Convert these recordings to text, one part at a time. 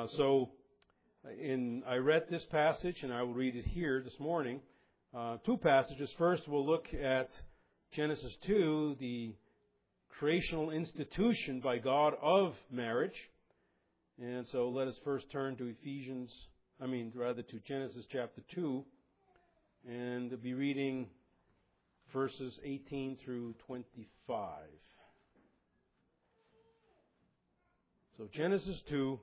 I read this passage, and I will read it here this morning. Two passages. First, we'll look at Genesis 2, the creational institution by God of marriage. And so let us first turn to to Genesis chapter 2, and we'll be reading verses 18 through 25. So Genesis 2,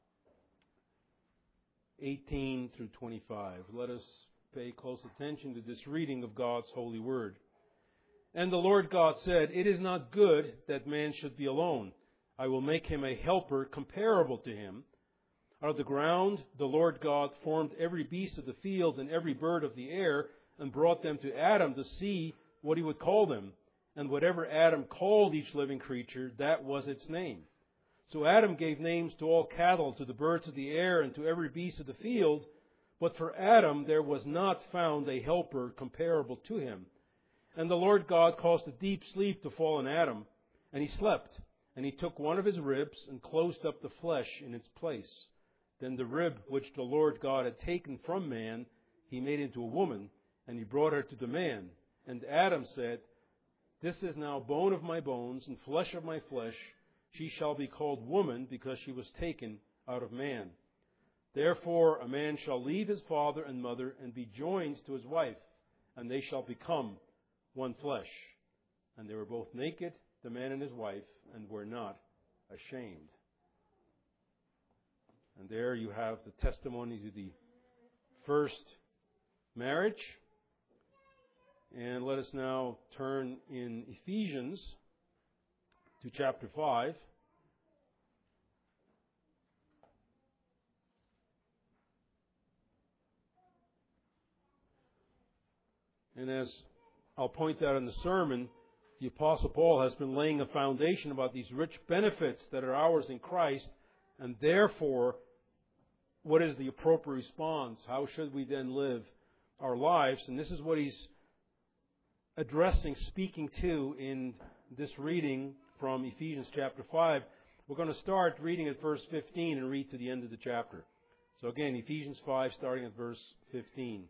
18 through 25. Let us pay close attention to this reading of God's holy word. And the Lord God said, "It is not good that man should be alone. I will make him a helper comparable to him." Out of the ground the Lord God formed every beast of the field and every bird of the air, and brought them to Adam to see what he would call them. And whatever Adam called each living creature, that was its name. So Adam gave names to all cattle, to the birds of the air, and to every beast of the field. But for Adam there was not found a helper comparable to him. And the Lord God caused a deep sleep to fall on Adam, and he slept. And he took one of his ribs and closed up the flesh in its place. Then the rib which the Lord God had taken from man, he made into a woman, and he brought her to the man. And Adam said, "This is now bone of my bones and flesh of my flesh. She shall be called woman, because she was taken out of man. Therefore a man shall leave his father and mother and be joined to his wife, and they shall become one flesh." And they were both naked, the man and his wife, and were not ashamed. And there you have the testimony to the first marriage. And let us now turn in Ephesians to chapter 5. And as I'll point out in the sermon, the Apostle Paul has been laying a foundation about these rich benefits that are ours in Christ, and therefore, what is the appropriate response? How should we then live our lives? And this is what he's speaking to in this reading from Ephesians chapter 5. We're going to start reading at verse 15 and read to the end of the chapter. So again, Ephesians 5, starting at verse 15,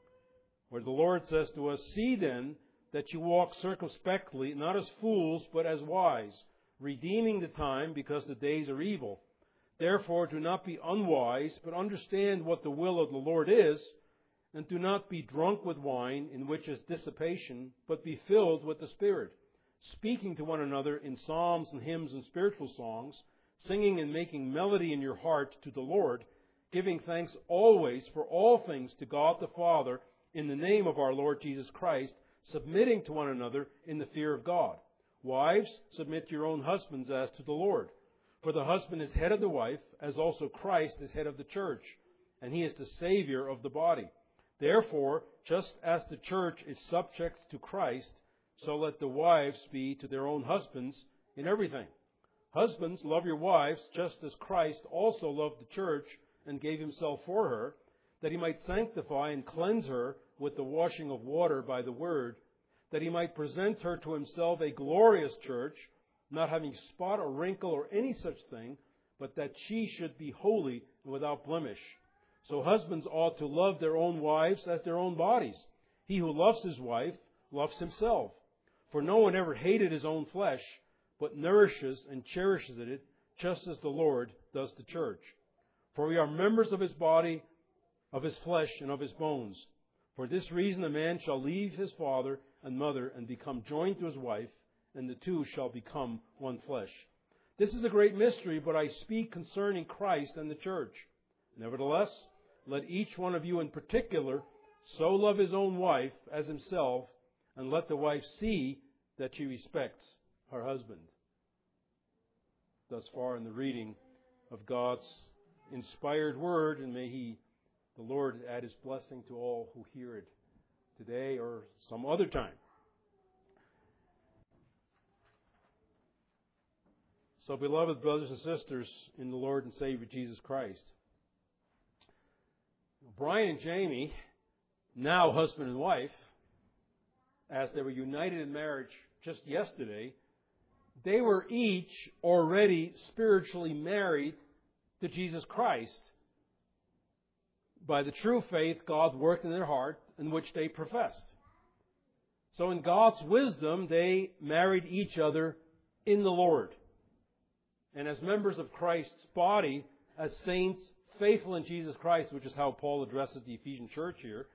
where the Lord says to us, "See then that you walk circumspectly, not as fools, but as wise, redeeming the time, because the days are evil. Therefore do not be unwise, but understand what the will of the Lord is, and do not be drunk with wine, in which is dissipation, but be filled with the Spirit, speaking to one another in psalms and hymns and spiritual songs, singing and making melody in your heart to the Lord, giving thanks always for all things to God the Father, in the name of our Lord Jesus Christ, submitting to one another in the fear of God. Wives, submit to your own husbands as to the Lord. For the husband is head of the wife, as also Christ is head of the church, and he is the Savior of the body. Therefore, just as the church is subject to Christ, so let the wives be to their own husbands in everything. Husbands, love your wives, just as Christ also loved the church and gave himself for her, that he might sanctify and cleanse her with the washing of water by the word, that he might present her to himself a glorious church, not having spot or wrinkle or any such thing, but that she should be holy and without blemish. So husbands ought to love their own wives as their own bodies. He who loves his wife loves himself. For no one ever hated his own flesh, but nourishes and cherishes it, just as the Lord does the church. For we are members of his body, of his flesh, and of his bones. For this reason a man shall leave his father and mother and become joined to his wife, and the two shall become one flesh. This is a great mystery, but I speak concerning Christ and the church. Nevertheless, let each one of you in particular so love his own wife as himself, and let the wife see that she respects her husband. Thus far in the reading of God's inspired word, and may the Lord add his blessing to all who hear it today or some other time. So, beloved brothers and sisters in the Lord and Savior Jesus Christ, Brian and Jamie, now husband and wife, as they were united in marriage just yesterday, they were each already spiritually married to Jesus Christ. By the true faith God worked in their heart, in which they professed. So in God's wisdom, they married each other in the Lord. And as members of Christ's body, as saints faithful in Jesus Christ, which is how Paul addresses the Ephesian church here,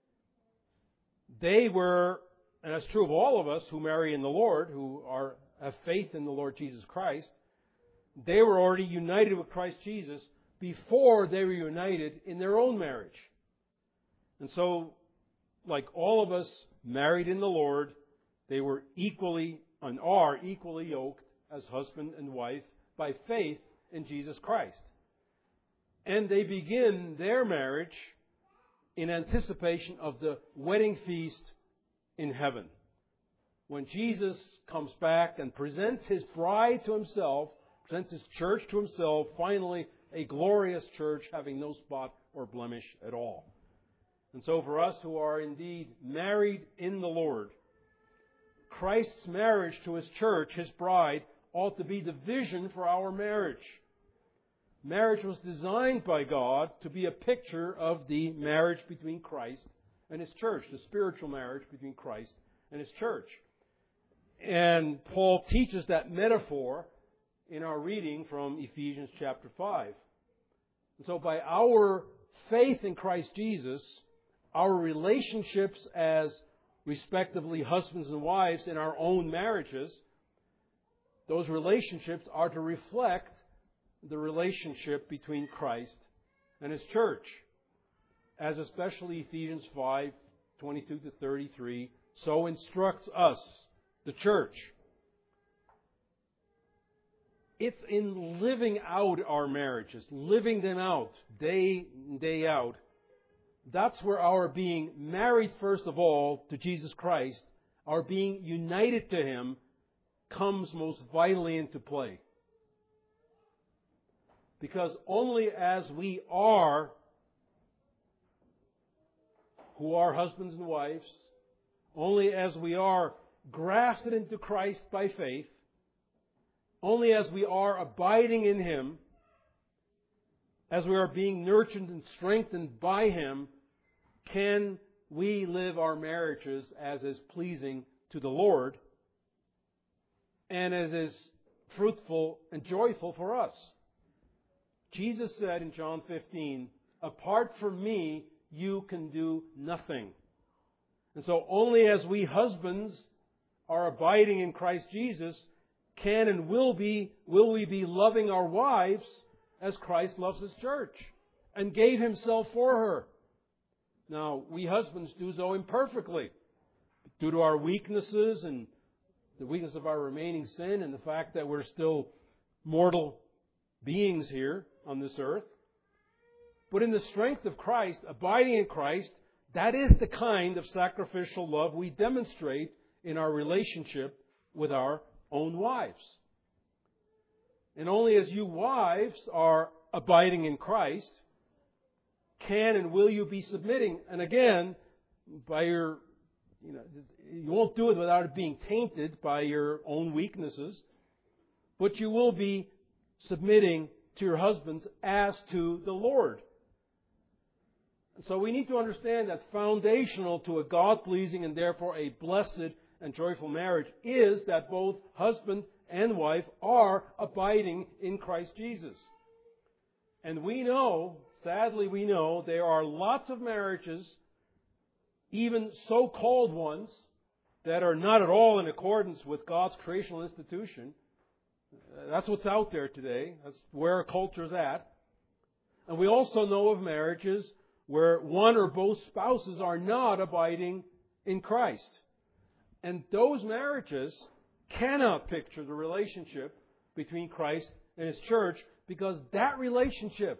they were, and that's true of all of us who marry in the Lord, who have faith in the Lord Jesus Christ, they were already united with Christ Jesus before they were united in their own marriage. And so, like all of us married in the Lord, they were equally and are equally yoked as husband and wife by faith in Jesus Christ. And they begin their marriage in anticipation of the wedding feast in heaven, when Jesus comes back and presents His bride to Himself, presents His church to Himself, finally a glorious church having no spot or blemish at all. And so for us who are indeed married in the Lord, Christ's marriage to His church, His bride, ought to be the vision for our marriage. Marriage was designed by God to be a picture of the marriage between Christ and His church, the spiritual marriage between Christ and His church. And Paul teaches that metaphor in our reading from Ephesians chapter 5. And so by our faith in Christ Jesus, our relationships as respectively husbands and wives in our own marriages, those relationships are to reflect the relationship between Christ and His church, as especially Ephesians 5:22-33 so instructs us, the church. It's in living out our marriages, living them out day in, day out. That's where our being married, first of all, to Jesus Christ, our being united to Him, comes most vitally into play. Because only as we are, who are husbands and wives, only as we are grafted into Christ by faith, only as we are abiding in Him, as we are being nurtured and strengthened by Him, can we live our marriages as is pleasing to the Lord and as is fruitful and joyful for us. Jesus said in John 15, "Apart from me, you can do nothing." And so only as we husbands are abiding in Christ Jesus can and will we be loving our wives as Christ loves His church and gave Himself for her. Now, we husbands do so imperfectly due to our weaknesses and the weakness of our remaining sin and the fact that we're still mortal beings here on this earth. But in the strength of Christ, abiding in Christ, that is the kind of sacrificial love we demonstrate in our relationship with our own wives. And only as you wives are abiding in Christ can and will you be submitting. And again, by your, you won't do it without it being tainted by your own weaknesses, but you will be submitting to your husbands as to the Lord. So we need to understand that foundational to a God-pleasing and therefore a blessed and joyful marriage is that both husband and wife are abiding in Christ Jesus. And we know, sadly we know, there are lots of marriages, even so-called ones, that are not at all in accordance with God's creational institution. That's what's out there today. That's where our culture's at. And we also know of marriages where one or both spouses are not abiding in Christ. And those marriages cannot picture the relationship between Christ and His church, because that relationship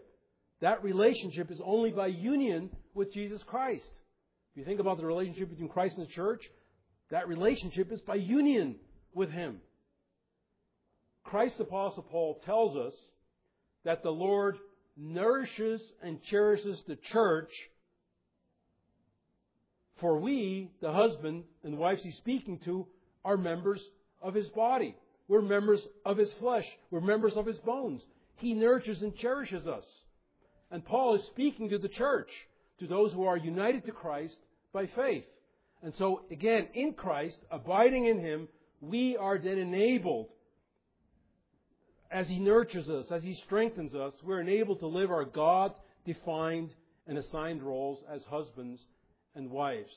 is only by union with Jesus Christ. If you think about the relationship between Christ and the church, that relationship is by union with Him. Christ's Apostle Paul tells us that the Lord nourishes and cherishes the church, for we, the husband and wives He's speaking to, are members of His body. We're members of His flesh. We're members of His bones. He nurtures and cherishes us. And Paul is speaking to the church, to those who are united to Christ by faith. And so, again, in Christ, abiding in Him, we are then enabled, as He nurtures us, as He strengthens us, we're enabled to live our God-defined and assigned roles as husbands and wives.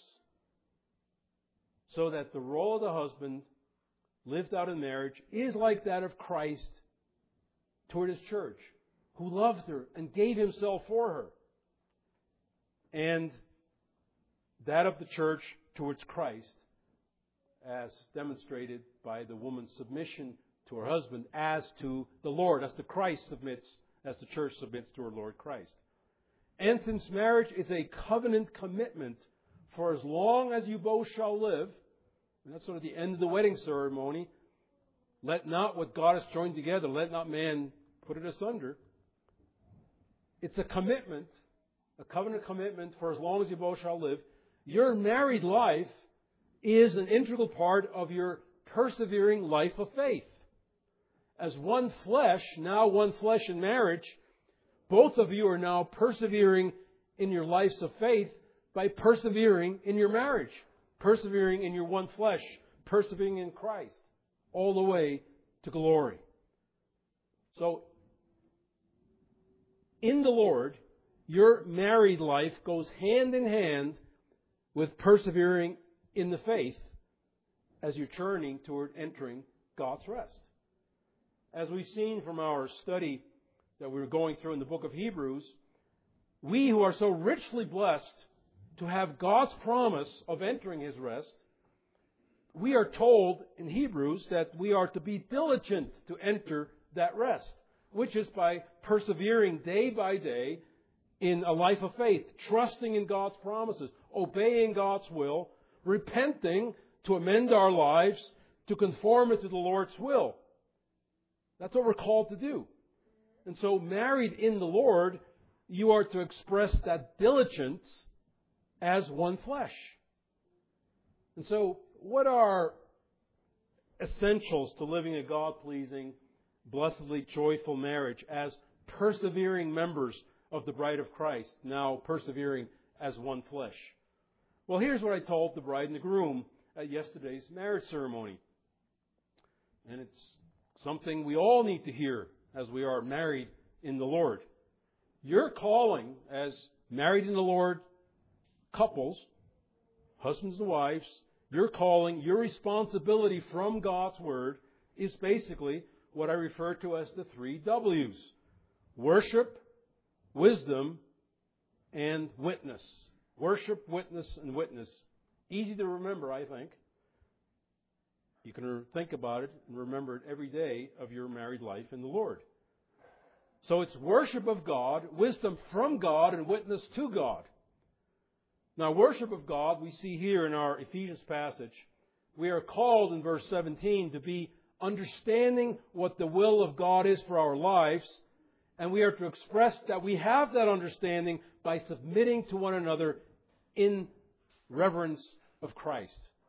So that the role of the husband lived out in marriage is like that of Christ toward His church, who loved her and gave Himself for her. And that of the church towards Christ, as demonstrated by the woman's submission to her husband as to the Lord, as the Christ submits, as the church submits to her Lord Christ. And since marriage is a covenant commitment for as long as you both shall live, and that's sort of the end of the wedding ceremony, let not what God has joined together, let not man put it asunder. It's a commitment, a covenant commitment for as long as you both shall live. Your married life is an integral part of your persevering life of faith. As one flesh, now one flesh in marriage, both of you are now persevering in your lives of faith by persevering in your marriage, persevering in your one flesh, persevering in Christ, all the way to glory. So, in the Lord, your married life goes hand in hand with persevering in the faith as you're journeying toward entering God's rest. As we've seen from our study that we were going through in the book of Hebrews, we who are so richly blessed to have God's promise of entering His rest, we are told in Hebrews that we are to be diligent to enter that rest, which is by persevering day by day in a life of faith, trusting in God's promises, obeying God's will, repenting to amend our lives, to conform it to the Lord's will. That's what we're called to do. And so, married in the Lord, you are to express that diligence as one flesh. And so, what are essentials to living a God-pleasing, blessedly joyful marriage as persevering members of the bride of Christ, now persevering as one flesh? Well, here's what I told the bride and the groom at yesterday's marriage ceremony. And it's something we all need to hear as we are married in the Lord. Your calling as married in the Lord couples, husbands and wives, your calling, your responsibility from God's Word is basically what I refer to as the 3 W's. Worship, wisdom, and witness. Worship, witness, and witness. Easy to remember, I think. You can think about it and remember it every day of your married life in the Lord. So it's worship of God, wisdom from God, and witness to God. Now, worship of God, we see here in our Ephesians passage, we are called in verse 17 to be understanding what the will of God is for our lives, and we are to express that we have that understanding by submitting to one another in reverence of Christ.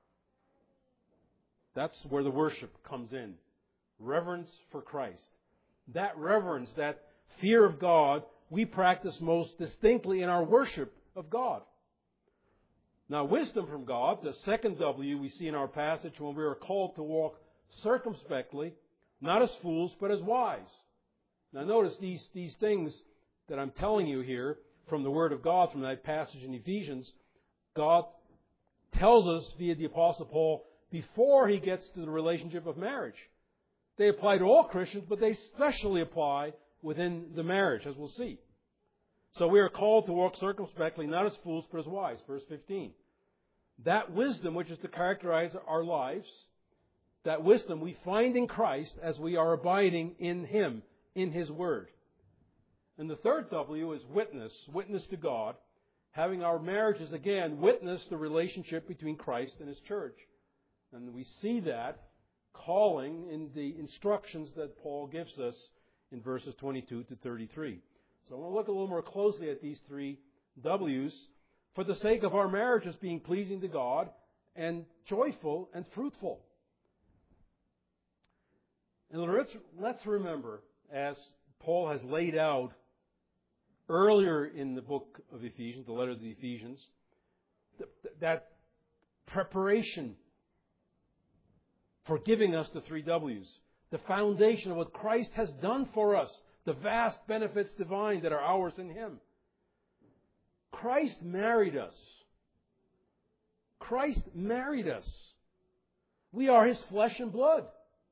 That's where the worship comes in. Reverence for Christ. That reverence, that fear of God, we practice most distinctly in our worship of God. Now, wisdom from God, the second W we see in our passage when we are called to walk circumspectly, not as fools, but as wise. Now, notice these things that I'm telling you here from the Word of God, from that passage in Ephesians, God tells us via the Apostle Paul before he gets to the relationship of marriage. They apply to all Christians, but they especially apply within the marriage, as we'll see. So we are called to walk circumspectly, not as fools, but as wise. Verse 15. That wisdom which is to characterize our lives, that wisdom we find in Christ as we are abiding in Him, in His Word. And the third W is witness, witness to God, having our marriages, again, witness the relationship between Christ and His church. And we see that calling in the instructions that Paul gives us in verses 22 to 33. So I want to look a little more closely at these 3 W's for the sake of our marriages being pleasing to God and joyful and fruitful. And let's remember, as Paul has laid out earlier in the book of Ephesians, the letter to the Ephesians, that preparation for giving us the 3 W's. The foundation of what Christ has done for us. The vast benefits divine that are ours in Him. Christ married us. Christ married us. We are His flesh and blood.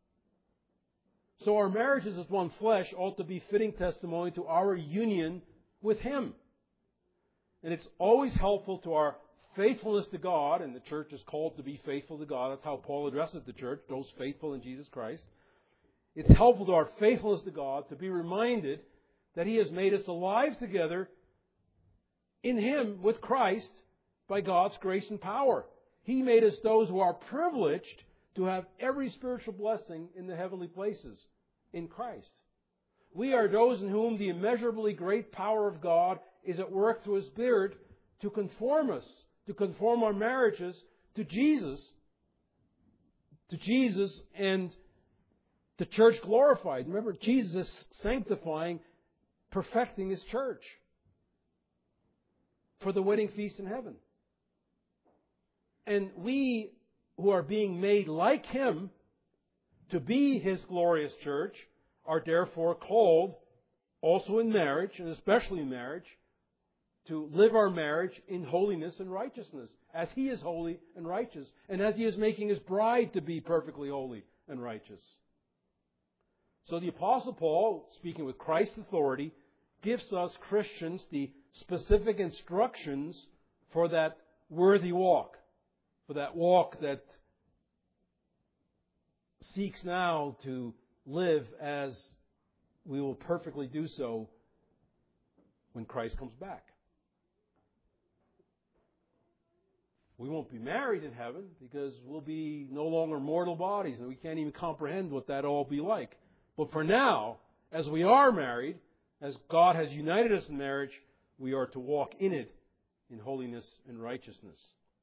So our marriages as one flesh ought to be fitting testimony to our union with Him. And it's always helpful to our faithfulness to God, and the church is called to be faithful to God. That's how Paul addresses the church, those faithful in Jesus Christ. It's helpful to our faithfulness to God to be reminded that He has made us alive together in Him with Christ by God's grace and power. He made us those who are privileged to have every spiritual blessing in the heavenly places in Christ. We are those in whom the immeasurably great power of God is at work through His Spirit to conform us, to conform our marriages to Jesus and the church glorified. Remember, Jesus is sanctifying, perfecting His church for the wedding feast in heaven. And we who are being made like Him to be His glorious church are therefore called, also in marriage, and especially in marriage, to live our marriage in holiness and righteousness, as He is holy and righteous, and as He is making His bride to be perfectly holy and righteous. So the Apostle Paul, speaking with Christ's authority, gives us Christians the specific instructions for that worthy walk, for that walk that seeks now to live as we will perfectly do so when Christ comes back. We won't be married in heaven because we'll be no longer mortal bodies and we can't even comprehend what that all be like. But for now, as we are married, as God has united us in marriage, we are to walk in it in holiness and righteousness.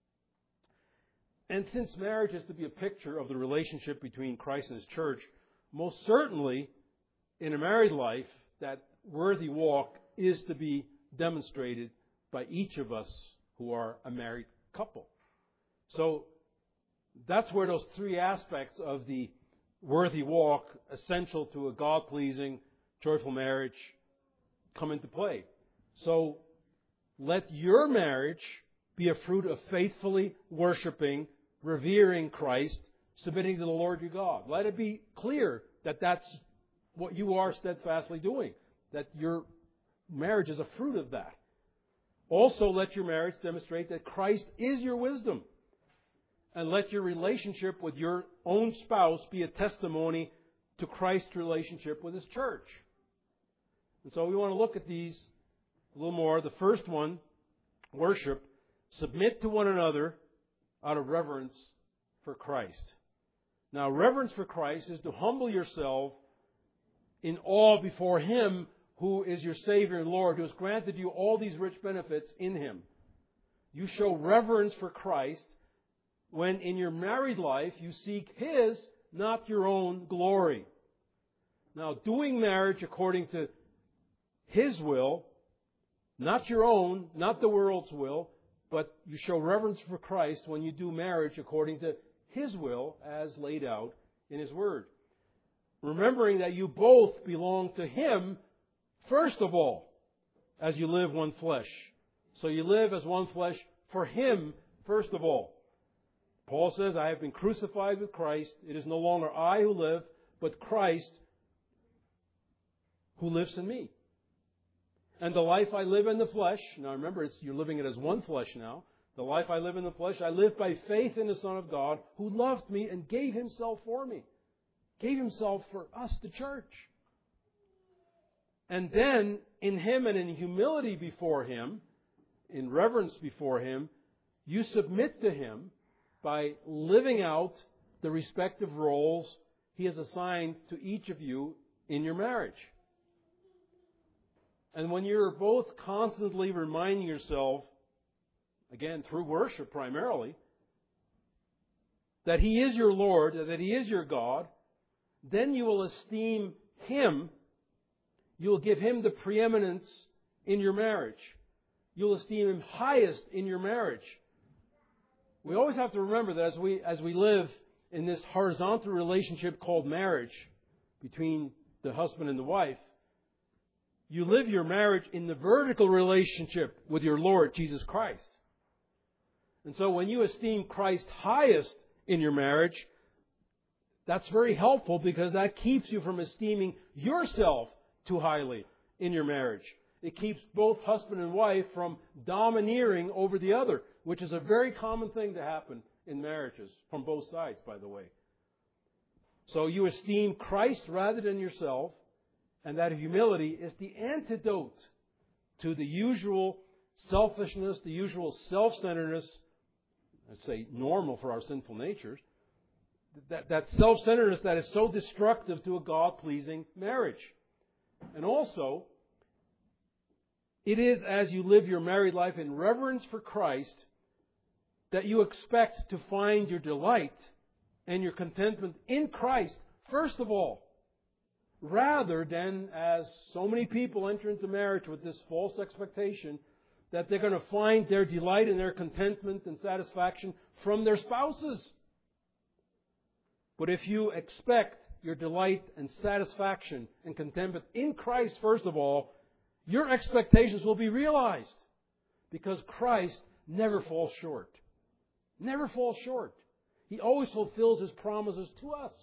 And since marriage is to be a picture of the relationship between Christ and His church, most certainly in a married life, that worthy walk is to be demonstrated by each of us who are a married couple. So that's where those 3 aspects of the worthy walk, essential to a God-pleasing, joyful marriage, come into play. So let your marriage be a fruit of faithfully worshiping, revering Christ, submitting to the Lord your God. Let it be clear that that's what you are steadfastly doing, that your marriage is a fruit of that. Also, let your marriage demonstrate that Christ is your wisdom. And let your relationship with your own spouse be a testimony to Christ's relationship with His church. And so we want to look at these a little more. The first one, worship. Submit to one another out of reverence for Christ. Now, reverence for Christ is to humble yourself in awe before Him who is your Savior and Lord, who has granted you all these rich benefits in Him. You show reverence for Christ when in your married life you seek His, not your own glory. Now, doing marriage according to His will, not your own, not the world's will, but you show reverence for Christ when you do marriage according to His will as laid out in His Word. Remembering that you both belong to Him first of all, as you live one flesh. So you live as one flesh for Him first of all. Paul says, I have been crucified with Christ. It is no longer I who live, but Christ who lives in me. And the life I live in the flesh, now remember, you're living it as one flesh now. The life I live in the flesh, I live by faith in the Son of God, who loved me and gave Himself for me. Gave Himself for us, the church. And then, in Him and in humility before Him, in reverence before Him, you submit to Him by living out the respective roles He has assigned to each of you in your marriage. And when you're both constantly reminding yourself, again through worship primarily, that He is your Lord, that He is your God, then you will esteem Him You'll give Him the preeminence in your marriage. You'll esteem Him highest in your marriage. We always have to remember that as we live in this horizontal relationship called marriage between the husband and the wife, you live your marriage in the vertical relationship with your Lord Jesus Christ. And so when you esteem Christ highest in your marriage, that's very helpful because that keeps you from esteeming yourself too highly in your marriage. It keeps both husband and wife from domineering over the other, which is a very common thing to happen in marriages, from both sides, by the way. So you esteem Christ rather than yourself, and that humility is the antidote to the usual selfishness, the usual self-centeredness, I'd say normal for our sinful natures, that self-centeredness that is so destructive to a God-pleasing marriage. And also, it is as you live your married life in reverence for Christ that you expect to find your delight and your contentment in Christ, first of all, rather than, as so many people enter into marriage with this false expectation, that they're going to find their delight and their contentment and satisfaction from their spouses. But if you expect your delight and satisfaction and contentment in Christ, first of all, your expectations will be realized. Because Christ never falls short. Never falls short. He always fulfills His promises to us.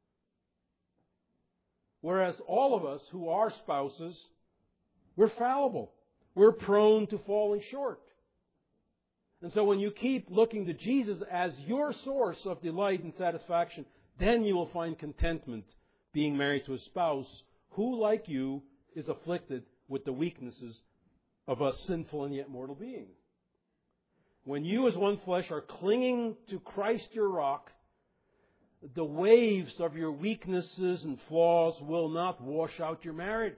Whereas all of us who are spouses, we're fallible. We're prone to falling short. And so when you keep looking to Jesus as your source of delight and satisfaction, then you will find contentment being married to a spouse who, like you, is afflicted with the weaknesses of us sinful and yet mortal beings. When you as one flesh are clinging to Christ your rock, the waves of your weaknesses and flaws will not wash out your marriage.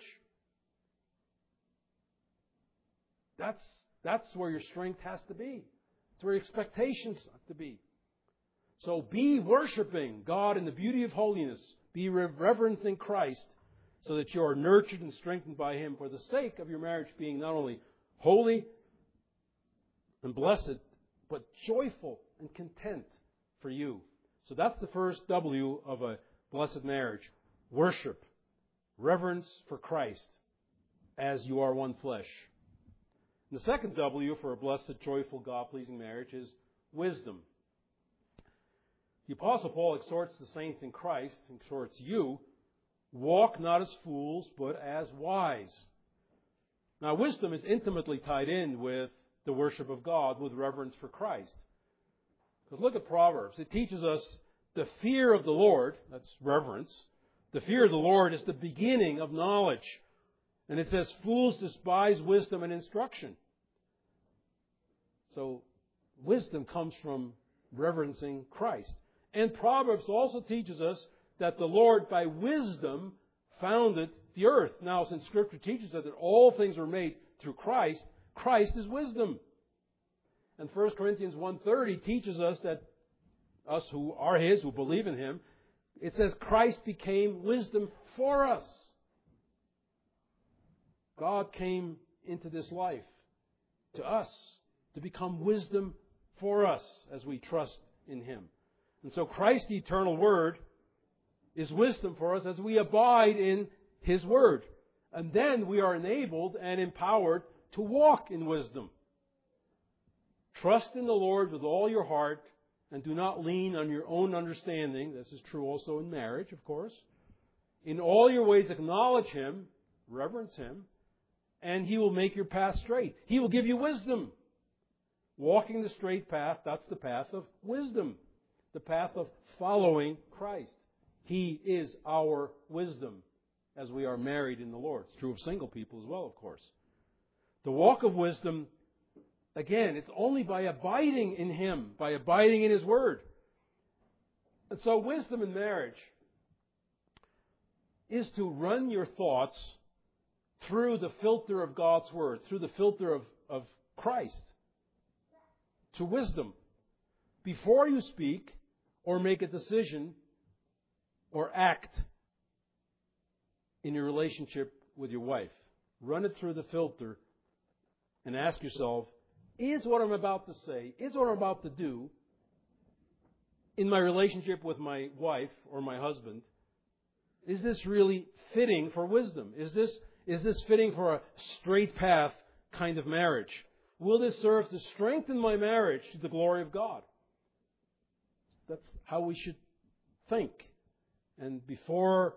That's where your strength has to be. It's where your expectations have to be. So be worshiping God in the beauty of holiness. Be reverencing Christ so that you are nurtured and strengthened by Him for the sake of your marriage being not only holy and blessed, but joyful and content for you. So that's the first W of a blessed marriage. Worship. Reverence for Christ as you are one flesh. And the second W for a blessed, joyful, God-pleasing marriage is wisdom. The Apostle Paul exhorts the saints in Christ, exhorts you, walk not as fools, but as wise. Now, wisdom is intimately tied in with the worship of God, with reverence for Christ. Because look at Proverbs. It teaches us the fear of the Lord, that's reverence. The fear of the Lord is the beginning of knowledge. And it says, fools despise wisdom and instruction. So, wisdom comes from reverencing Christ. And Proverbs also teaches us that the Lord, by wisdom, founded the earth. Now, since Scripture teaches us that all things were made through Christ, Christ is wisdom. And 1 Corinthians 1:30 teaches us that us who are His, who believe in Him, it says Christ became wisdom for us. God came into this life to us to become wisdom for us as we trust in Him. And so Christ, the eternal Word, is wisdom for us as we abide in His Word. And then we are enabled and empowered to walk in wisdom. Trust in the Lord with all your heart and do not lean on your own understanding. This is true also in marriage, of course. In all your ways acknowledge Him, reverence Him, and He will make your path straight. He will give you wisdom. Walking the straight path, that's the path of wisdom. The path of following Christ. He is our wisdom as we are married in the Lord. It's true of single people as well, of course. The walk of wisdom, again, it's only by abiding in Him, by abiding in His Word. And so wisdom in marriage is to run your thoughts through the filter of God's Word, through the filter of Christ, to wisdom. Before you speak or make a decision or act in your relationship with your wife. Run it through the filter and ask yourself, is what I'm about to say, is what I'm about to do in my relationship with my wife or my husband, is this really fitting for wisdom? Is this fitting for a straight path kind of marriage? Will this serve to strengthen my marriage to the glory of God? That's how we should think. And before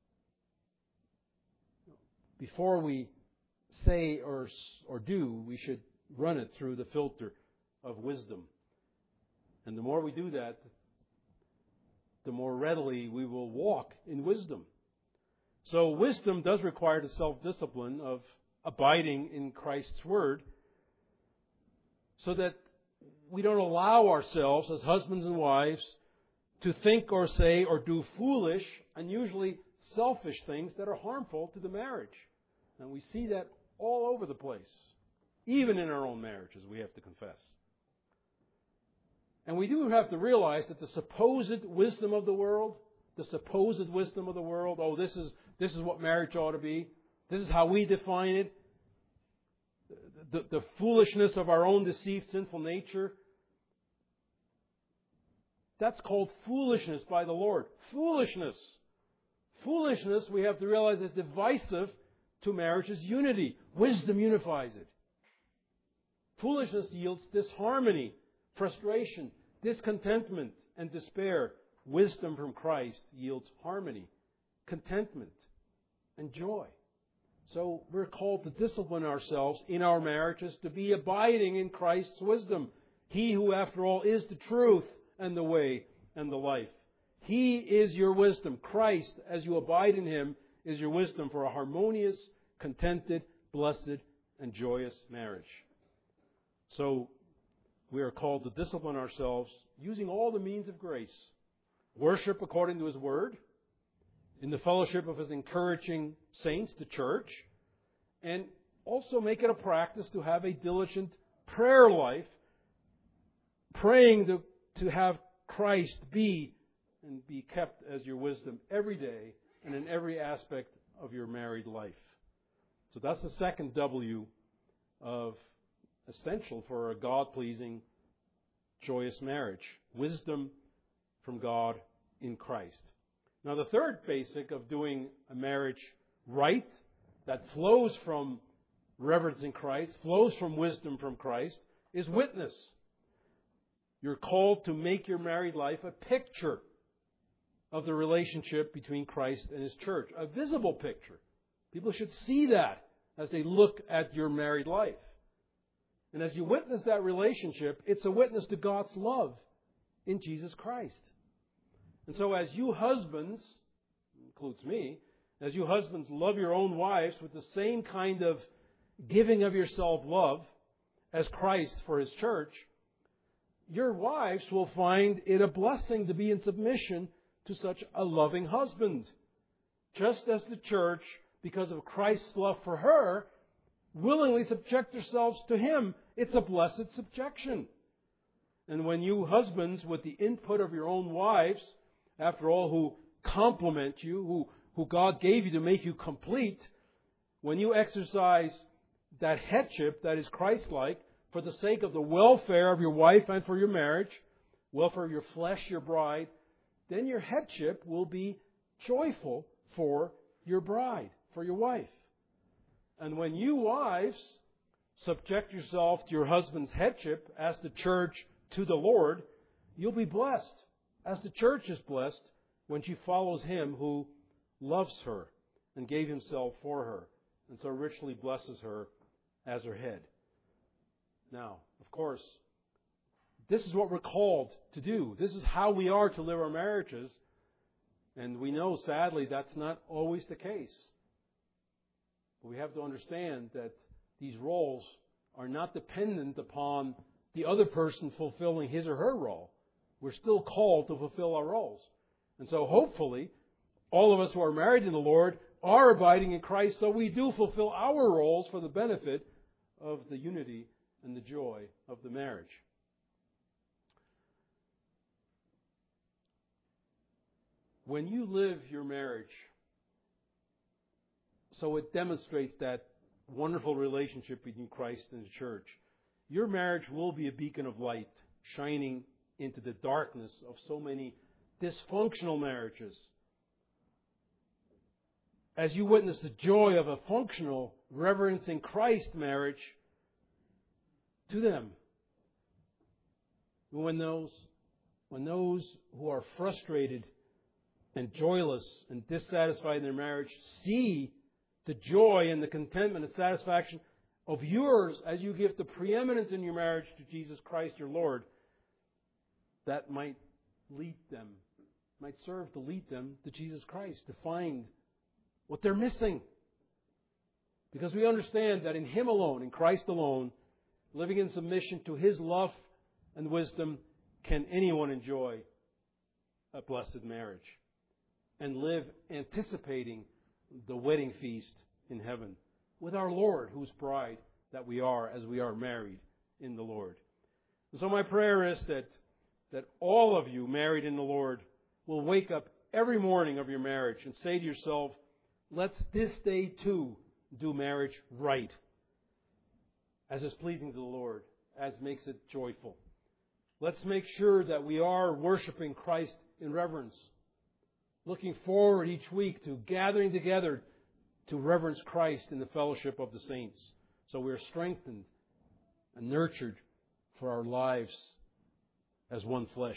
we say or do, we should run it through the filter of wisdom. And the more we do that, the more readily we will walk in wisdom. So wisdom does require the self-discipline of abiding in Christ's Word, so that we don't allow ourselves as husbands and wives to think or say or do foolish and usually selfish things that are harmful to the marriage. And we see that all over the place, even in our own marriages, we have to confess. And we do have to realize that the supposed wisdom of the world, oh, this is what marriage ought to be, this is how we define it, the foolishness of our own deceived sinful nature, that's called foolishness by the Lord. Foolishness. Foolishness, we have to realize, is divisive to marriage's unity. Wisdom unifies it. Foolishness yields disharmony, frustration, discontentment, and despair. Wisdom from Christ yields harmony, contentment, and joy. So we're called to discipline ourselves in our marriages to be abiding in Christ's wisdom. He who, after all, is the truth and the way and the life. He is your wisdom. Christ, as you abide in Him, is your wisdom for a harmonious, contented, blessed, and joyous marriage. So we are called to discipline ourselves using all the means of grace. Worship according to His Word, in the fellowship of His encouraging saints, the church, and also make it a practice to have a diligent prayer life, praying to have Christ be and be kept as your wisdom every day and in every aspect of your married life. So that's the second W of essential for a God-pleasing, joyous marriage. Wisdom from God in Christ. Now the third basic of doing a marriage right, that flows from reverence in Christ, flows from wisdom from Christ, is witness. You're called to make your married life a picture of the relationship between Christ and His church. A visible picture. People should see that as they look at your married life. And as you witness that relationship, it's a witness to God's love in Jesus Christ. And so as you husbands, includes me, as you husbands love your own wives with the same kind of giving of yourself love as Christ for His church, your wives will find it a blessing to be in submission to such a loving husband. Just as the church, because of Christ's love for her, willingly subject themselves to Him. It's a blessed subjection. And when you husbands, with the input of your own wives, after all, who complement you, who God gave you to make you complete, when you exercise that headship that is Christ-like, for the sake of the welfare of your wife and for your marriage, welfare of your flesh, your bride, then your headship will be joyful for your bride, for your wife. And when you wives subject yourself to your husband's headship as the church to the Lord, you'll be blessed, as the church is blessed when she follows Him who loves her and gave Himself for her, and so richly blesses her as her head. Now, of course, this is what we're called to do. This is how we are to live our marriages. And we know, sadly, that's not always the case. But we have to understand that these roles are not dependent upon the other person fulfilling his or her role. We're still called to fulfill our roles. And so hopefully, all of us who are married in the Lord are abiding in Christ, so we do fulfill our roles for the benefit of the unity and the joy of the marriage. When you live your marriage so it demonstrates that wonderful relationship between Christ and the church. Your marriage will be a beacon of light, shining into the darkness of so many dysfunctional marriages. As you witness the joy of a functional, reverencing Christ marriage to them. When those who are frustrated and joyless and dissatisfied in their marriage see the joy and the contentment and satisfaction of yours as you give the preeminence in your marriage to Jesus Christ your Lord, that might serve to lead them to Jesus Christ, to find what they're missing. Because we understand that in Him alone, in Christ alone, living in submission to His love and wisdom, can anyone enjoy a blessed marriage and live anticipating the wedding feast in heaven with our Lord, whose bride that we are as we are married in the Lord. And so my prayer is that all of you married in the Lord will wake up every morning of your marriage and say to yourself, let's this day too do marriage right, as is pleasing to the Lord, as makes it joyful. Let's make sure that we are worshiping Christ in reverence, looking forward each week to gathering together to reverence Christ in the fellowship of the saints. So we are strengthened and nurtured for our lives as one flesh.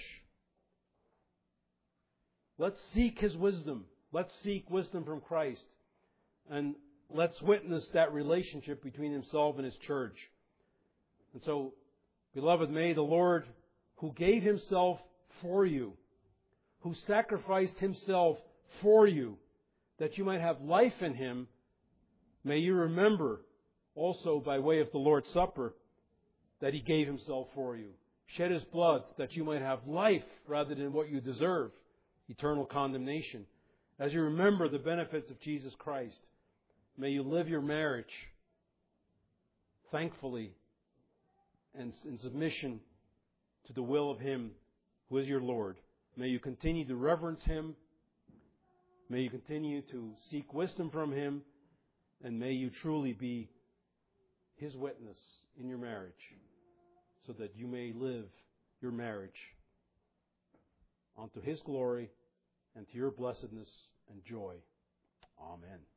Let's seek His wisdom. Let's seek wisdom from Christ. And let's witness that relationship between Himself and His church. And so, beloved, may the Lord, who gave Himself for you, who sacrificed Himself for you, that you might have life in Him, may you remember also by way of the Lord's Supper that He gave Himself for you, shed His blood that you might have life rather than what you deserve, eternal condemnation. As you remember the benefits of Jesus Christ, may you live your marriage thankfully and in submission to the will of Him who is your Lord. May you continue to reverence Him. May you continue to seek wisdom from Him. And may you truly be His witness in your marriage, so that you may live your marriage unto His glory and to your blessedness and joy. Amen.